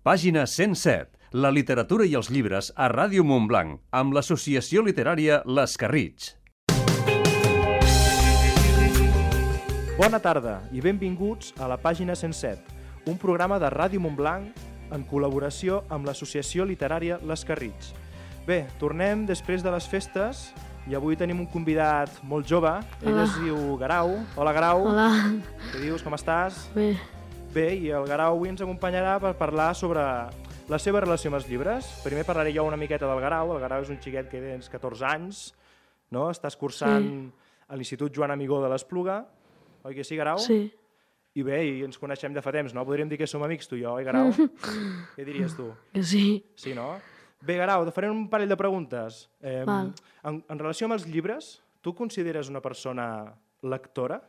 Pàgina 107. La literatura i els llibres a Ràdio Montblanc, amb l'associació literària l'Escarritx. Bona tarda i benvinguts a la Pàgina 107, un programa de Ràdio Montblanc en col·laboració amb l'associació literària l'Escarritx. Bé, tornem després de les festes i avui tenim un convidat molt jove. Ell es diu Guerau. Hola, Guerau. Hola. Què dius? Com estàs? Bé. Bé, i el Guerau avui ens acompanyarà per parlar sobre la seva relació amb els llibres. Primer parlaré jo una miqueta del Guerau. El Guerau és un xiquet que tens 14 anys, no? Estàs cursant a l'Institut Joan Amigó de l'Espluga. Oi que sí, Guerau? Sí. I bé, i ens coneixem de fa temps, no? Podríem dir que som amics tu i jo, oi, Guerau? Què diries tu? Que sí. Sí, no? Bé, Guerau, te faré un parell de preguntes. Val. En relació amb els llibres, tu consideres una persona lectora?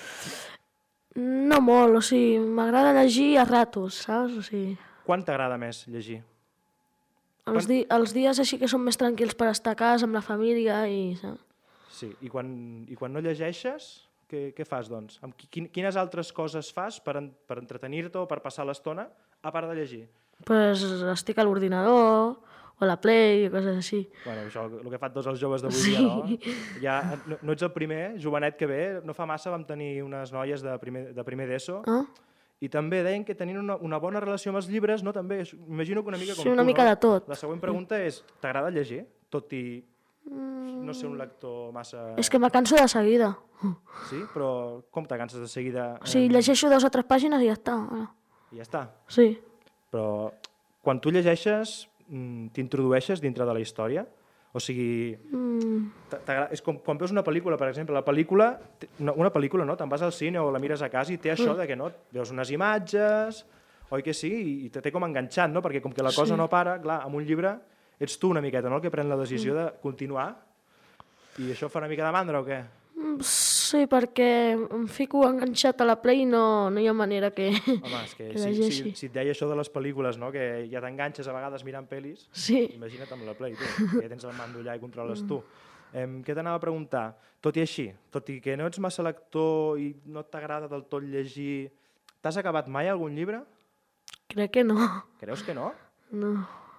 No molt, o sigui, m'agrada llegir a ratos, saps? O sigui, Quan t'agrada més llegir? els dies així que són més tranquils per estar a casa amb la família i... saps? Sí, i quan no llegeixes, què fas, doncs? Quines altres coses fas per entretenir-te o per passar l'estona, a part de llegir? Pues estic a l'ordinador o a la Play o coses així. Bueno, això, el que fan tots els joves d'avui dia, no? Ja, no ets el primer, jovenet que ve, no fa massa vam tenir unes noies de primer d'ESO, i també deien que tenien una bona relació amb els llibres, no? També, imagino que una mica com tu, Sí, una mica de tot. La següent pregunta és, t'agrada llegir? Tot i no ser un lector massa... És que me canso de seguida. Sí? Però com te canses de seguida? O sigui, llegeixo 2 o 3 pàgines i ja està. I ja està. Sí. Però quan tu llegeixes, t'introdueixes dintre de la història? O sigui, és com quan veus una pel·lícula, per exemple, la pel·lícula, una pel·lícula, no? Te'n vas al cine o la mires a casa i té això de que no, veus unes imatges, oi que sí? I te té com enganxat, no? Perquè com que la cosa no para, clar, amb un llibre ets tu una miqueta, no?, el que pren la decisió de continuar, i això fa una mica de mandra o què? Sí, perquè em fico enganxat a la Play i no hi ha manera que Home, és que llegeixi. si et deia això de les pel·lícules, no?, que ja t'enganxes a vegades mirant pel·lis, Sí. imagina't amb la Play, tu, que ja tens el mando allà i controles tu. Què t'anava a preguntar? Tot i així, tot i que no ets massa lector i no t'agrada del tot llegir, t'has acabat mai algun llibre? Crec que no. Creus que no? No.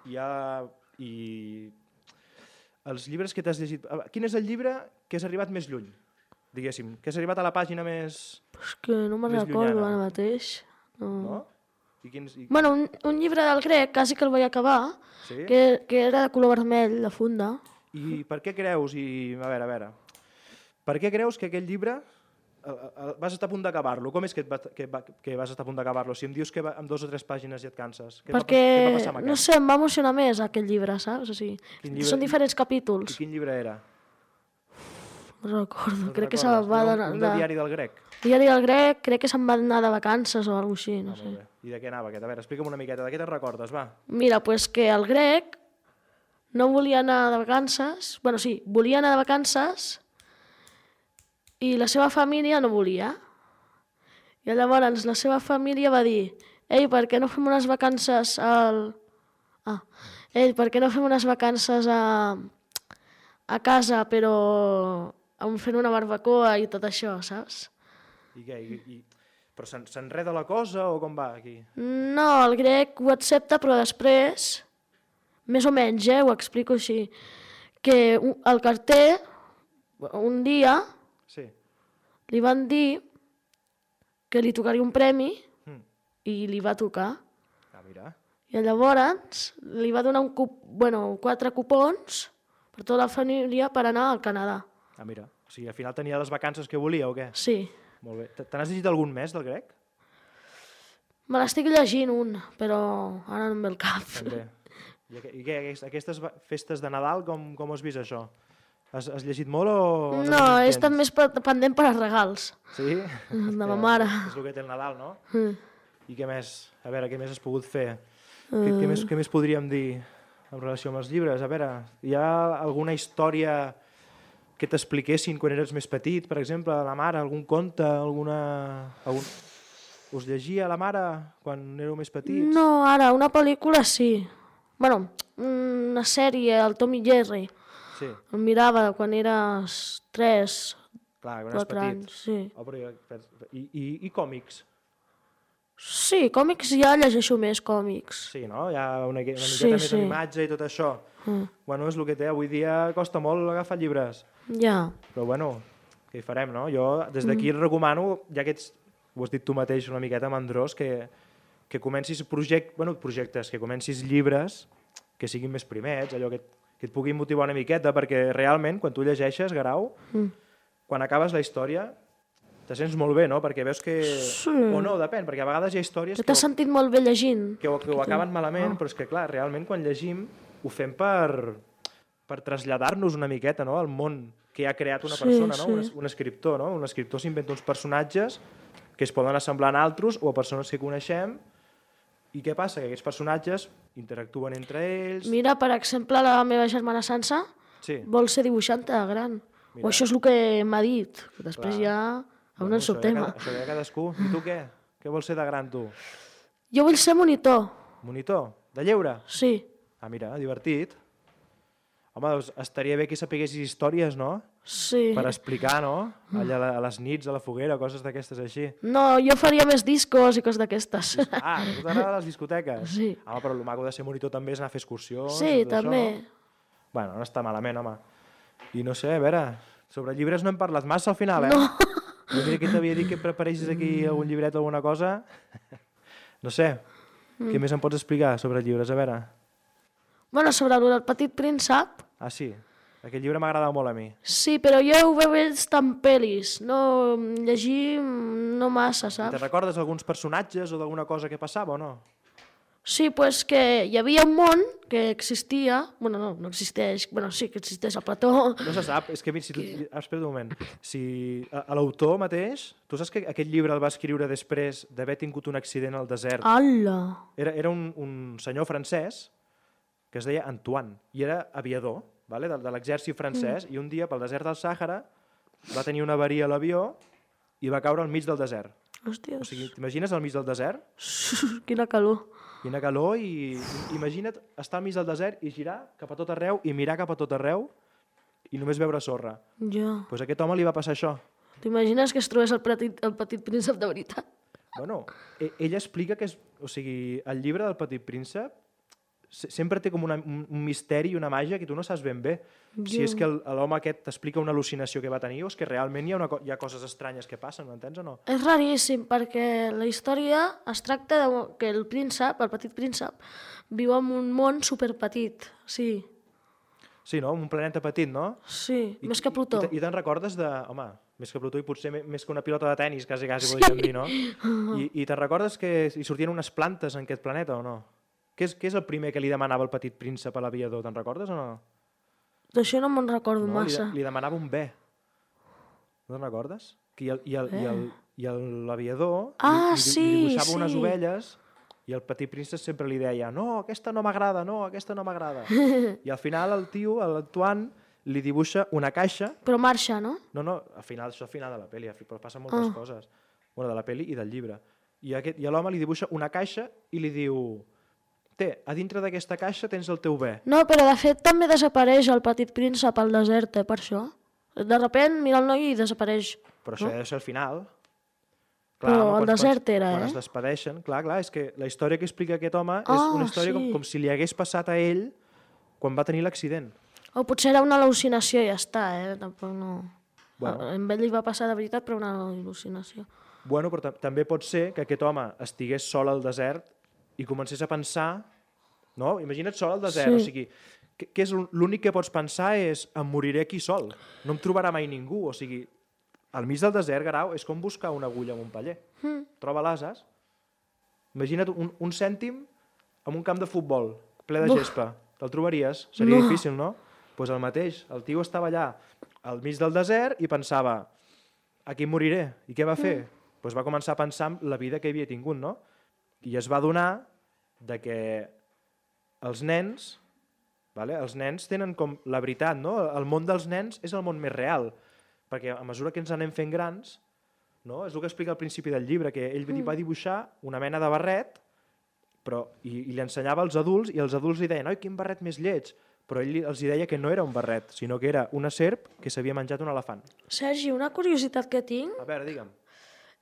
I els llibres que t'has llegit... Quin és el llibre que has arribat més lluny, diguéssim? Que has arribat a la pàgina més... És que no me'n recordo ara mateix. No? Bueno, un llibre del grec, quasi que el vaig acabar, Sí? que era de color vermell, la funda. I per què creus, a veure, per què creus que aquell llibre vas estar a punt d'acabar-lo? Com és que vas estar a punt d'acabar-lo? Si em dius que amb 2 o 3 pàgines ja et canses. Què va passar amb aquest? No sé, em va emocionar més aquell llibre, saps? O sigui, són diferents capítols. I quin llibre era? No recordo, No crec que recordes? se'n va Un de Diari del Grec? Diari del grec, crec que se'n va anar de vacances o alguna cosa així, no sé. Molt bé. I de què anava aquest? A veure, explica'm una miqueta, de què te'n recordes, va? Mira, pues que el grec no volia anar de vacances, bueno, sí, volia anar de vacances i la seva família no volia. I llavors la seva família va dir: ei, per què no fem unes vacances per què no fem unes vacances a casa, però fent una barbacoa i tot això, saps? I què? Però s'enreda la cosa o com va aquí? No, el grec ho accepta, però després, més o menys, ho explico així, que el carter, un dia, Sí. li van dir que li tocaria un premi i li va tocar. Ah, mira. I llavors li va donar 4 cupons per tota la família per anar al Canadà. Ah, mira. O sigui, al final tenia les vacances que volia o què? Sí. Molt bé. Te n'has llegit algun més del grec? Me l'estic llegint un, però ara no em ve el cap. També. I què, aquestes festes de Nadal, com has vist això? Has llegit molt o... No, he estat més pendent per als regals. Sí? De ma mare. És el que té el Nadal, no? I què més? A veure, què més has pogut fer? Què més podríem dir en relació amb els llibres? A veure, hi ha alguna història que t'expliquessin quan eres més petit, per exemple, la mare, algun conte, us llegia la mare quan éreu més petits? No, ara, una pel·lícula sí. Bueno, una sèrie, el Tom i Jerry. Sí. Em mirava quan eres 3, Clar, quan eres 4 petit. anys, sí. Oh, però I còmics? Sí, còmics ja llegeixo més còmics. Sí, no? Hi ha una miqueta Sí, més sí. en imatge i tot això. Bueno, és el que té. Avui dia costa molt agafar llibres. Ja. Però bueno, què hi farem, no? Jo des d'aquí et recomano, ja que ets, ho has dit tu mateix una miqueta mandrós, que comencis projectes, que comencis llibres que siguin més primets, allò que et puguin motivar una miqueta, perquè realment, quan tu llegeixes, Guerau, quan acabes la història, te sents molt bé, no? Perquè veus que... Sí. O no, depèn, perquè a vegades hi ha històries Que t'has sentit molt bé llegint. que ho acaben malament, però és que, clar, realment quan llegim ho fem per traslladar-nos una miqueta, no?, al món que ha creat una persona, no? sí. Un escriptor, no? Un escriptor s'inventa uns personatges que es poden assemblar a altres o a persones que coneixem. I què passa? Que aquests personatges interactuen entre ells... Mira, per exemple, la meva germana Sansa Sí. vol ser dibuixant de gran. Mira. O això és el que m'ha dit. Després Clar. ja a un ens sortem. Això de cadascú. I tu què? Què vols ser de gran, tu? Jo vull ser monitor. Monitor? De lleure? Sí. Ah, mira, divertit. Home, doncs estaria bé que sapiguessis històries, no? Sí. Per explicar, no? Allà a les nits, a la foguera, coses d'aquestes així. No, jo faria més discos i coses d'aquestes. Ah, a tu t'agraden les discoteques? Sí. Home, però el maco de ser monitor també és anar a fer excursions. Sí, i tot també. Això, no? Bueno, no està malament, home. I no sé, a veure, sobre llibres no hem parlat massa al final, eh? No. Jo mira que t'havia dit que preparessis aquí algun llibret o alguna cosa. No sé, què més em pots explicar sobre llibres? A veure. Bueno, sobre el Petit Príncep, Ah, sí. Aquest llibre m'agrada molt a mi. sí, però jo ho veu vist en pel·lis. No, llegir no massa, Te saps? recordes alguns personatges o d'alguna cosa que passava o no? Sí, pues que hi havia un món que existia, bueno, no existeix, bueno, sí que existeix a Plató. No se sap, és que si tu... Espera un moment. Si l'autor mateix, tu saps que aquest llibre el va escriure després d'haver tingut un accident al desert. Ala! Era un senyor francès que es deia Antoine i era aviador, vale? de l'exèrcit francès, i un dia pel desert del Sàhara va tenir una avaria a l'avió i va caure al mig del desert. Hòsties, O sigui, t'imagines al mig del desert? quina calor. Quina calor i imagina't estar al mig del desert i girar cap a tot arreu i mirar cap a tot arreu i només veure sorra. Ja. Doncs a aquest home li va passar això. T'imagines que es trobés el petit príncep de veritat? Bueno, ell explica que o sigui, el llibre del Petit Príncep sempre té com un misteri i una màgia que tu no saps ben bé. Si és que l'home aquest t'explica una al·lucinació que va tenir o és que realment hi ha coses estranyes que passen, m'entens o no? És raríssim, perquè la història es tracta que el príncep, el petit príncep, viu en un món superpetit, sí. Sí, no? Un planeta petit, no? Sí, més que Plutó. I te'n recordes de... Home, més que Plutó i potser més que una pilota de tennis, quasi podríem dir, no? I te'n recordes que hi sortien unes plantes en aquest planeta o no? Què és el primer que li demanava el Petit Príncep a l'aviador? Te'n recordes o no? D'això no me'n recordo No, massa. li demanava un bé. No te'n recordes? I l'aviador li dibuixava unes ovelles i el Petit Príncep sempre li deia no, aquesta no m'agrada, no, aquesta no m'agrada. I al final el tio, l'Antoine, li dibuixa una caixa. Però marxa, no? No, això al final de la pel·li, però passen moltes coses. Bueno, de la pel·li i del llibre. I l'home li dibuixa una caixa i li diu a dintre d'aquesta caixa tens el teu bé. No, però de fet també desapareix el petit príncep al desert, per això. De sobte mira el noi i desapareix. Però això és el final. Però al desert era, quan es despedeixen, clar, és que la història que explica aquest home és una història com si li hagués passat a ell quan va tenir l'accident. O potser era una al·lucinació i ja està, tampoc no... Bueno. A ell li va passar de veritat, però una al·lucinació. Bueno, però també pot ser que aquest home estigués sol al desert i comencés a pensar, no? Imagina't sol al desert, o sigui, que és l'únic que pots pensar és em moriré aquí sol, no em trobarà mai ningú, o sigui, al mig del desert, Guerau, és com buscar una agulla en un paller. Troba l'ases. Imagina't un cèntim en un camp de futbol, ple de gespa. Te'l trobaries? Seria difícil, no? Doncs el mateix, el tio estava allà al mig del desert i pensava aquí em moriré. I què va fer? Doncs va començar a pensar en la vida que havia tingut, no? I es va adonar que els nens tenen com la veritat, no? El món dels nens és el món més real, perquè a mesura que ens anem fent grans, no? És el que explica al principi del llibre, que ell va dibuixar una mena de barret i li ensenyava als adults, i els adults li deien oi, quin barret més lleig, però ell els deia que no era un barret, sinó que era una serp que s'havia menjat un elefant. Sergi, una curiositat que tinc A veure, digue'm.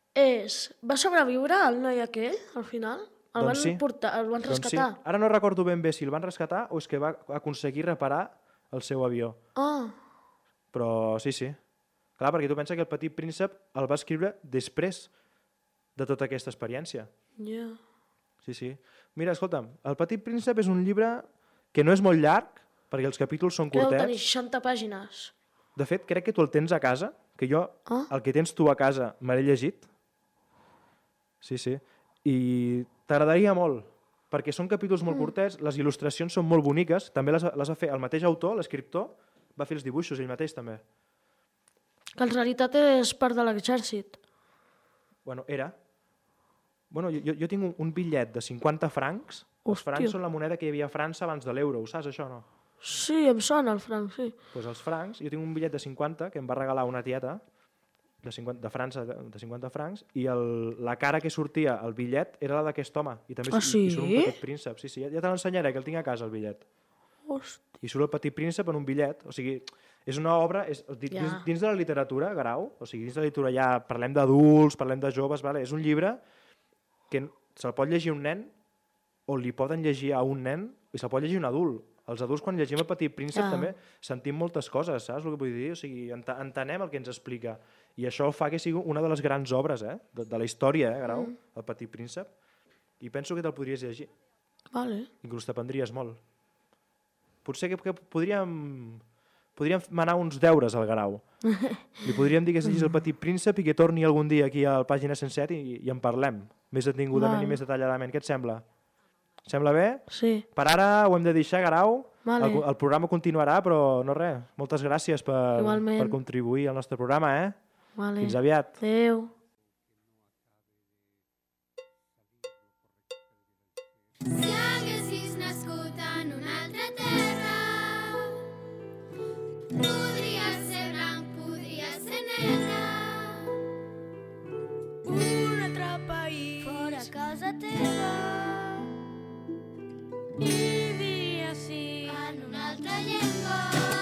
Va sobreviure el noi aquell, al final? El Doncs sí. el van Doncs sí. rescatar? Ara no recordo ben bé si el van rescatar o és que va aconseguir reparar el seu avió. Ah, Però sí, sí. Clar, perquè tu pensa que el Petit Príncep el va escriure després de tota aquesta experiència. ja. Sí, sí. Mira, escolta'm, el Petit Príncep és un llibre que no és molt llarg, perquè els capítols són Que deu tenir curtets. 60 pàgines. De fet, crec que tu el tens a casa, que jo, el que tens tu a casa, me l'he llegit. Sí, sí. I t'agradaria molt, perquè són capítols molt curtets, les il·lustracions són molt boniques, també les va fer el mateix autor, l'escriptor, va fer els dibuixos ell mateix també. Que en realitat és part de l'exèrcit. Bueno, era. Bueno, jo tinc un bitllet de 50 francs. Els Hòstia. francs són la moneda que hi havia a França abans de l'euro, ho saps això, no? Sí, em sona el franc, sí. Doncs els francs, jo tinc un bitllet de 50 que em va regalar una tieta de França, de 50 francs, i la cara que sortia al bitllet era la d'aquest home. I també sí? i surt un Petit Príncep. Sí, sí, ja te l'ensenyaré, que el tinc a casa, el bitllet. Hòstia. I surt el Petit Príncep en un bitllet. O sigui, és una obra... Dins de la literatura, Guerau, o sigui, dins de la literatura ja parlem d'adults, parlem de joves, vale? És un llibre que se'l pot llegir un nen o li poden llegir a un nen i se'l pot llegir un adult. Els adults, quan llegim el Petit Príncep, també sentim moltes coses, saps el que vull dir? O sigui, entenem el que ens explica. I això fa que sigui una de les grans obres de la història, Guerau, el Petit Príncep. I penso que te'l podries llegir. Vale. Inclús t'aprendries molt. Potser que podríem manar uns deures al Guerau. Li podríem dir que es llegís el Petit Príncep i que torni algun dia aquí a la pàgina 107 i en parlem, més detingudament i més detalladament. Què et sembla? Sembla bé? Sí. Per ara ho hem de deixar, Guerau. Vale. El programa continuarà, però no res. Moltes gràcies per contribuir al nostre programa, Vale. Fins aviat. Adéu. Si haguessis nascut en una altra terra, podries ser blanc, podries ser negre. Un altre país Fora casa teva, vivia així. en una altra llengua.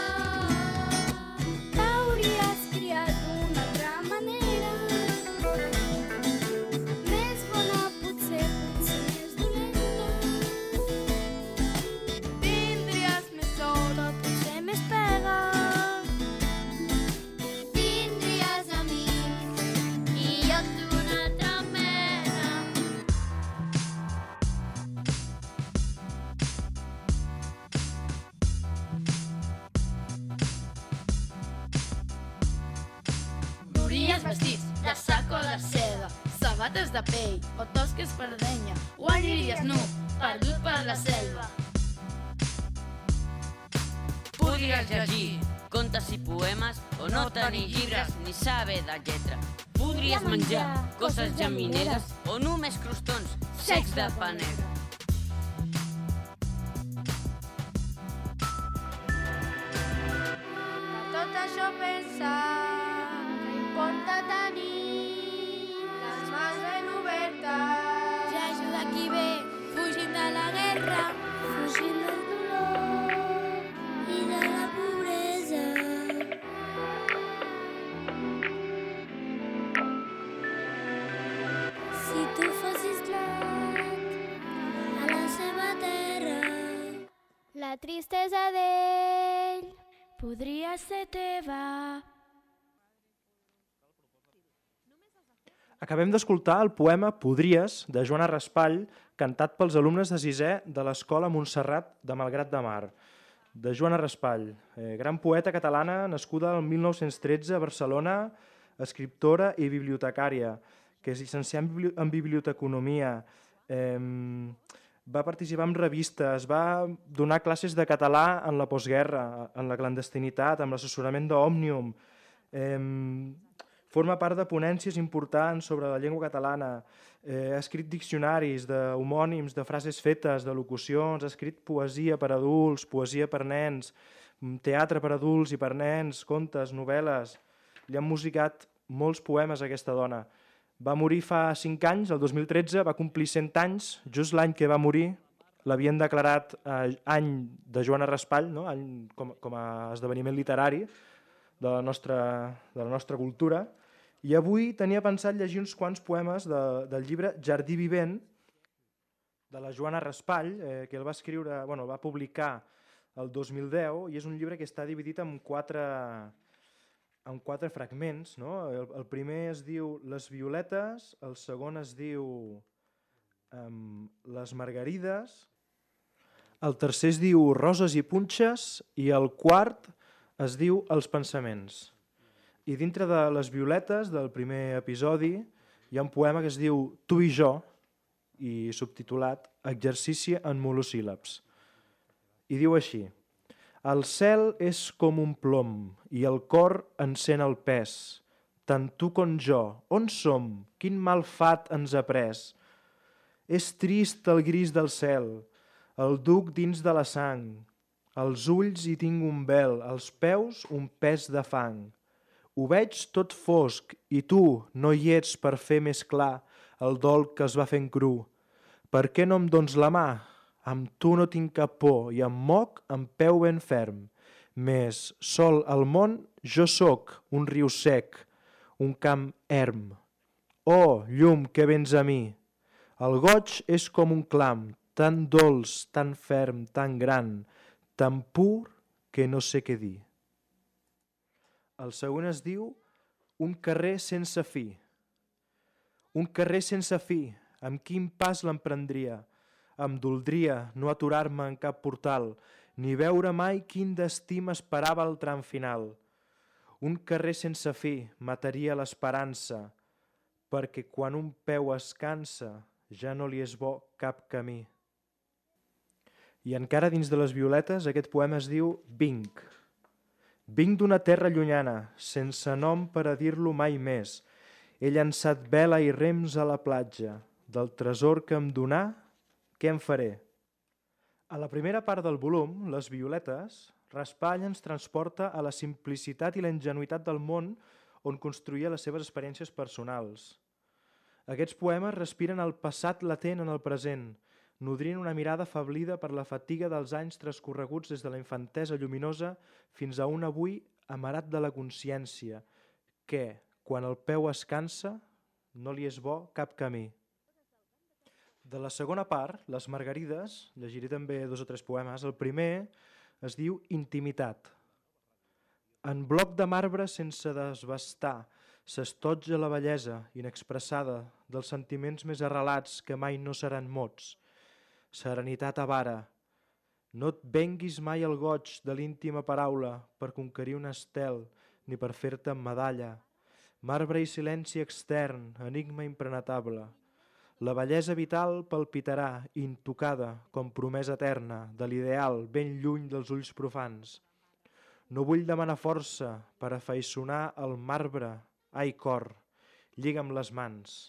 T'hauries criat d'una altra manera, Més bona potser més dolenta. tindries més sort o potser més pega. Tindries amics i llocs d'una altra mena. Duries vestits de sac o de seda, sabates de pell o tosques per denya, o aniries nu, perdut per la selva. Podries llegir contes i poemes o no tenir llibres ni saber de lletra. Podries menjar coses gemineres o només crostons secs de pa negre. Tot això pensar que importa tenir les mans ben obertes. Ja ajuda qui ve, fugint de la guerra, Fugint del dolor i de la pobresa. Si tu fossis nat a la seva terra, la tristesa d'ell podria ser teva. Acabem d'escoltar el poema Podries, de Joana Raspall, cantat pels alumnes de sisè de l'Escola Montserrat de Malgrat de Mar, de Joana Raspall, gran poeta catalana, nascuda el 1913 a Barcelona, escriptora i bibliotecària, que és llicenciada en biblioteconomia, va participar en revistes, va donar classes de català en la postguerra, en la clandestinitat, amb l'assessorament d'Òmnium, forma part de ponències importants sobre la llengua catalana, ha escrit diccionaris d'homònims, de frases fetes, de locucions, ha escrit poesia per adults, poesia per nens, teatre per adults i per nens, contes, novel·les. Li han musicat molts poemes a aquesta dona. Va morir fa 5 anys, el 2013, va complir 100 anys, just l'any que va morir, l'havien declarat any de Joana Raspall, no? Any com a esdeveniment literari de la nostra cultura, I avui tenia pensat llegir uns quants poemes del llibre Jardí vivent, de la Joana Raspall, que el va escriure, el va publicar el 2010, i és un llibre que està dividit en quatre fragments. No? El primer es diu Les violetes, el segon es diu Les margarides, el tercer es diu Roses i punxes i el quart es diu Els pensaments. I dintre de Les violetes, del primer episodi, hi ha un poema que es diu Tu i jo, i subtitulat Exercici en monosíl·labs. I diu així: El cel és com un plom i el cor encén el pes. Tant tu com jo, on som? Quin mal fat ens ha pres? És trist el gris del cel, el duc dins de la sang. Als ulls hi tinc un vel, als peus un pes de fang. Ho veig tot fosc i tu no hi ets per fer més clar el dol que es va fent cru. Per què no em dones la mà? Amb tu no tinc cap por i em moc amb peu ben ferm. Més sol al món jo sóc un riu sec, un camp erm. Oh, llum que vens a mi! El goig és com un clam, tan dolç, tan ferm, tan gran, tan pur que no sé què dir. El següent es diu Un carrer sense fi. Un carrer sense fi, amb quin pas l'emprendria? Em doldria no aturar-me en cap portal, ni veure mai quin destí m'esperava al tram final. Un carrer sense fi mataria l'esperança, perquè quan un peu es cansa ja no li és bo cap camí. I encara dins de Les violetes aquest poema es diu Vinc. Vinc d'una terra llunyana, sense nom per a dir-lo mai més. He llançat vela i rems a la platja. Del tresor que em donà, què en faré? A la primera part del volum, Les violetes, Raspall ens transporta a la simplicitat i la ingenuïtat del món on construïa les seves experiències personals. Aquests poemes respiren el passat latent en el present, nodrint una mirada afablida per la fatiga dels anys transcorreguts des de la infantesa lluminosa fins a un avui amarat de la consciència, que, quan el peu es cansa, no li és bo cap camí. De la segona part, Les margarides, llegiré també 2 o 3 poemes. El primer es diu Intimitat. En bloc de marbre sense desbastar s'estotja la bellesa inexpressada dels sentiments més arrelats que mai no seran mots. Serenitat avara, no et venguis mai el goig de l'íntima paraula per conquerir un estel ni per fer-te medalla. Marbre i silenci extern, enigma impenetable. La bellesa vital palpitarà, intocada, com promesa eterna, de l'ideal ben lluny dels ulls profans. No vull demanar força per afaiçonar el marbre. Ai, cor, lliga'm les mans.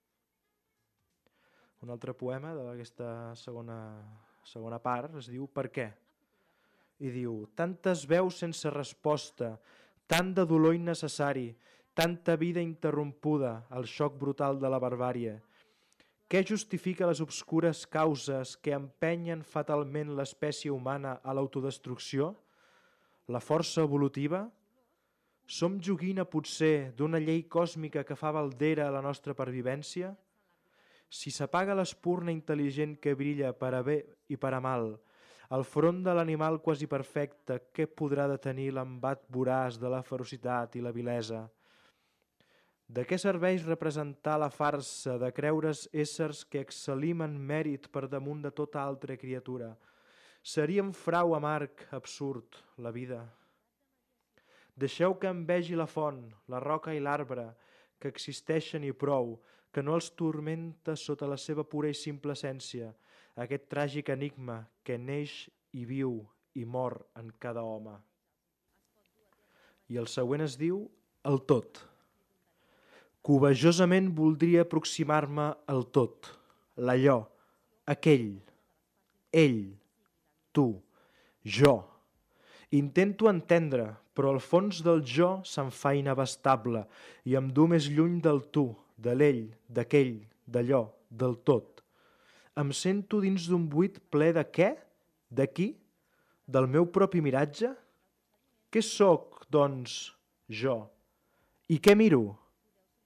Un altre poema d'aquesta segona part es diu Per què? I diu: tantes veus sense resposta, tant de dolor innecessari, tanta vida interrompuda, el xoc brutal de la barbàrie. Què justifica les obscures causes que empenyen fatalment l'espècie humana a l'autodestrucció? La força evolutiva? Som joguina, potser, d'una llei còsmica que fa valdera a la nostra pervivència? Si s'apaga l'espurna intel·ligent que brilla per a bé i per a mal, al front de l'animal quasi perfecte, què podrà detenir l'embat voraç de la ferocitat i la vilesa? De què serveix representar la farsa de creure's éssers que excel·lim en mèrit per damunt de tota altra criatura? Seria un frau amarg, absurd, la vida. Deixeu que em vegi la font, la roca i l'arbre, que existeixen i prou, que no els turmenta sota la seva pura i simple essència, aquest tràgic enigma que neix i viu i mor en cada home. I el següent es diu El tot. Covejosament voldria aproximar-me al tot, l'allò, aquell, ell, tu, jo. Intento entendre, però el fons del jo se'm fa inabastable i em du més lluny del tu, de l'ell, d'aquell, d'allò, del tot. Em sento dins d'un buit ple de què? De qui? Del meu propi miratge? Què sóc, doncs, jo? I què miro?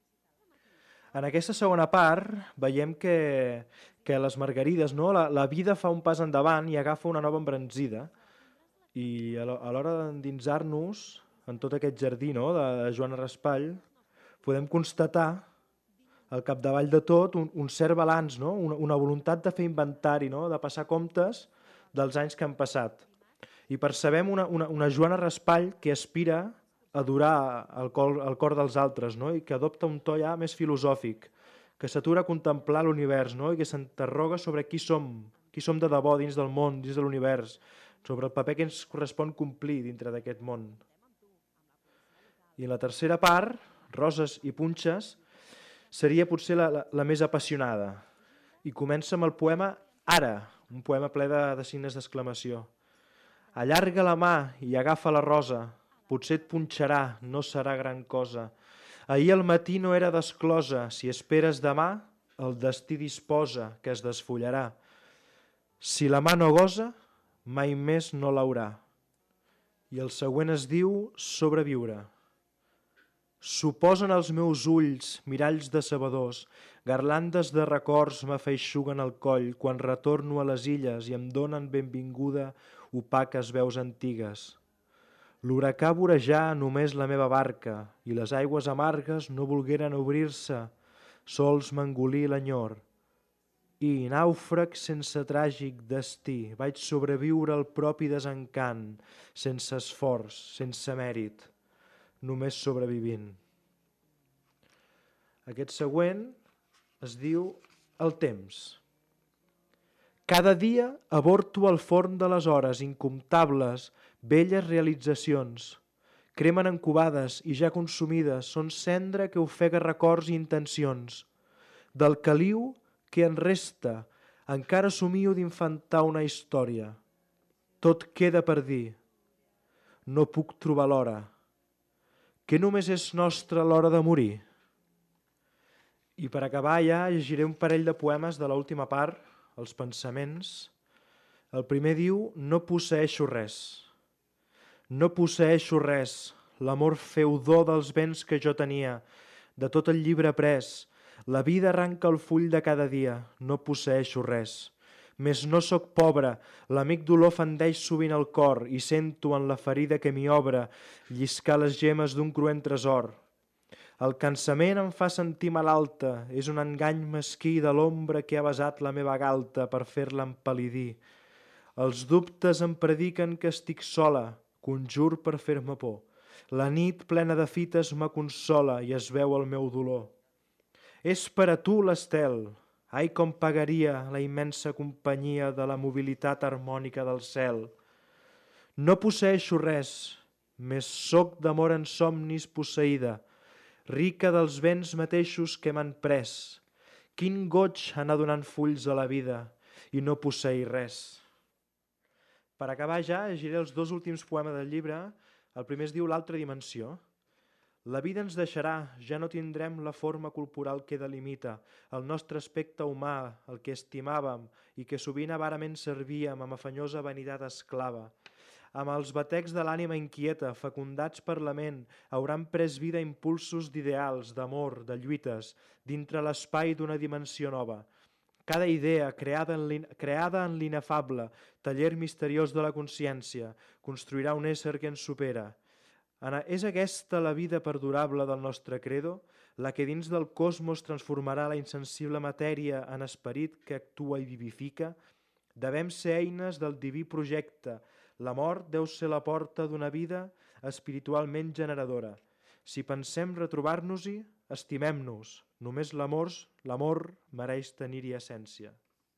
En aquesta segona part veiem que les margarides, no? La vida fa un pas endavant i agafa una nova embranzida. I a l'hora d'endinsar-nos en tot aquest jardí, no? De Joana Raspall, podem constatar al capdavall de tot un cert balanç, no? Una voluntat de fer inventari, no? De passar comptes dels anys que han passat. I percebem una Joana Raspall que aspira a adorar el cor dels altres, no? I que adopta un to ja més filosòfic, que s'atura a contemplar l'univers, no? I que s'interroga sobre qui som de debò dins del món, dins de l'univers, sobre el paper que ens correspon complir dintre d'aquest món. I la tercera part, Roses i punxes, seria potser la més apassionada. I comença amb el poema Ara, un poema ple de signes d'exclamació. Allarga la mà i agafa la rosa, potser et punxarà, no serà gran cosa. Ahir al matí no era desclosa, si esperes demà, el destí disposa que es desfullarà. Si la mà no gosa, mai més no l'haurà. I el següent es diu Sobreviure. S'oposen als meus ulls miralls decebedors, garlandes de records m'afeixuguen el coll quan retorno a les illes i em donen benvinguda opaques veus antigues. L'huracà vorejà només la meva barca i les aigües amargues no volgueren obrir-se, sols m'engolí l'enyor. I, nàufrag sense tràgic destí, vaig sobreviure al propi desencant, sense esforç, sense mèrit, només sobrevivint. Aquest següent es diu El temps. Cada dia aborto al forn de les hores incomptables, velles realitzacions. Cremen encubades i ja consumides, són cendra que ofega records i intencions. Del caliu que en resta, encara somio d'infantar una història. Tot queda per dir. No puc trobar l'hora. Que només és nostra l'hora de morir? I per acabar ja llegiré un parell de poemes de l'última part, els pensaments. El primer diu, no posseeixo res. No posseeixo res, l'amor feudor dels béns que jo tenia, de tot el llibre pres. La vida arranca el full de cada dia, no posseeixo res. Més no sóc pobre, l'amic dolor fendeix sovint el cor i sento en la ferida que m'hi obre lliscar les gemes d'un cruent tresor. El cansament em fa sentir malalta, és un engany mesquí de l'ombra que ha besat la meva galta per fer-la empal·lidir. Els dubtes em prediquen que estic sola, conjur per fer-me por. La nit plena de fites me consola i es veu el meu dolor. És per a tu l'estel, ai com pagaria la immensa companyia de la mobilitat harmònica del cel. No posseeixo res, més soc d'amor en somnis posseïda, rica dels béns mateixos que m'han pres. Quin goig anar donant fulls a la vida i no posseir res. Per acabar ja, llegiré els dos últims poemes del llibre. El primer es diu L'altra dimensió. La vida ens deixarà, ja no tindrem la forma corporal que delimita, el nostre aspecte humà, el que estimàvem i que sovint avarament servíem amb afanyosa vanitat esclava. Amb els batecs de l'ànima inquieta, fecundats per la ment, hauran pres vida impulsos d'ideals, d'amor, de lluites, dintre l'espai d'una dimensió nova. Cada idea, creada en l'inefable, taller misteriós de la consciència, construirà un ésser que ens supera. És aquesta la vida perdurable del nostre credo, la que dins del cosmos transformarà la insensible matèria en esperit que actua i vivifica? Devem ser eines del diví projecte. La mort deu ser la porta d'una vida espiritualment generadora. Si pensem retrobar-nos-hi, estimem-nos. Només l'amor mereix tenir-hi essència.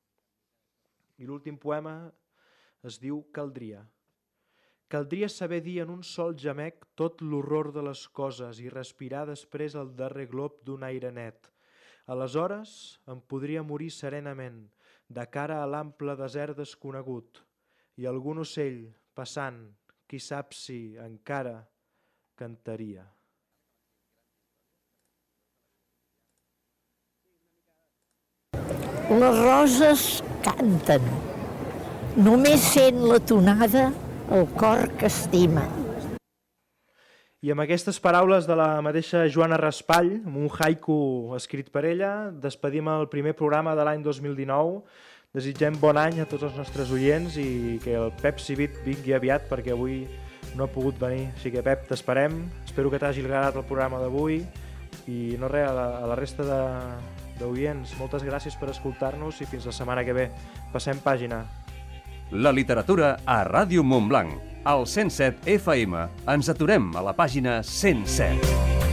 I l'últim poema es diu Caldria. Caldria saber dir en un sol gemec tot l'horror de les coses i respirar després el darrer glob d'un aire net. Aleshores em podria morir serenament, de cara a l'ample desert desconegut, i algun ocell, passant, qui sap si encara cantaria. Les roses canten, només sent la tonada el cor que estima. I amb aquestes paraules de la mateixa Joana Raspall, amb un haiku escrit per ella, despedim el primer programa de l'any 2019. Desitgem bon any a tots els nostres oients i que el Pep Civit vingui aviat perquè avui no ha pogut venir. Així que, Pep, t'esperem. Espero que t'hagi agradat el programa d'avui. I no res, a la resta d'oients, moltes gràcies per escoltar-nos i fins la setmana que ve. Passem pàgina. La literatura a Ràdio Montblanc. Al 107 FM ens aturem a la pàgina 107.